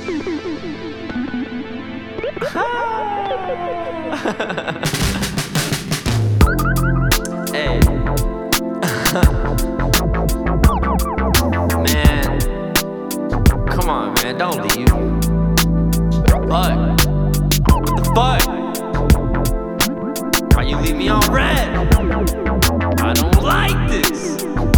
Hey. Man, come on, man, don't leave. What the fuck? Why you leave me on red? I don't like this.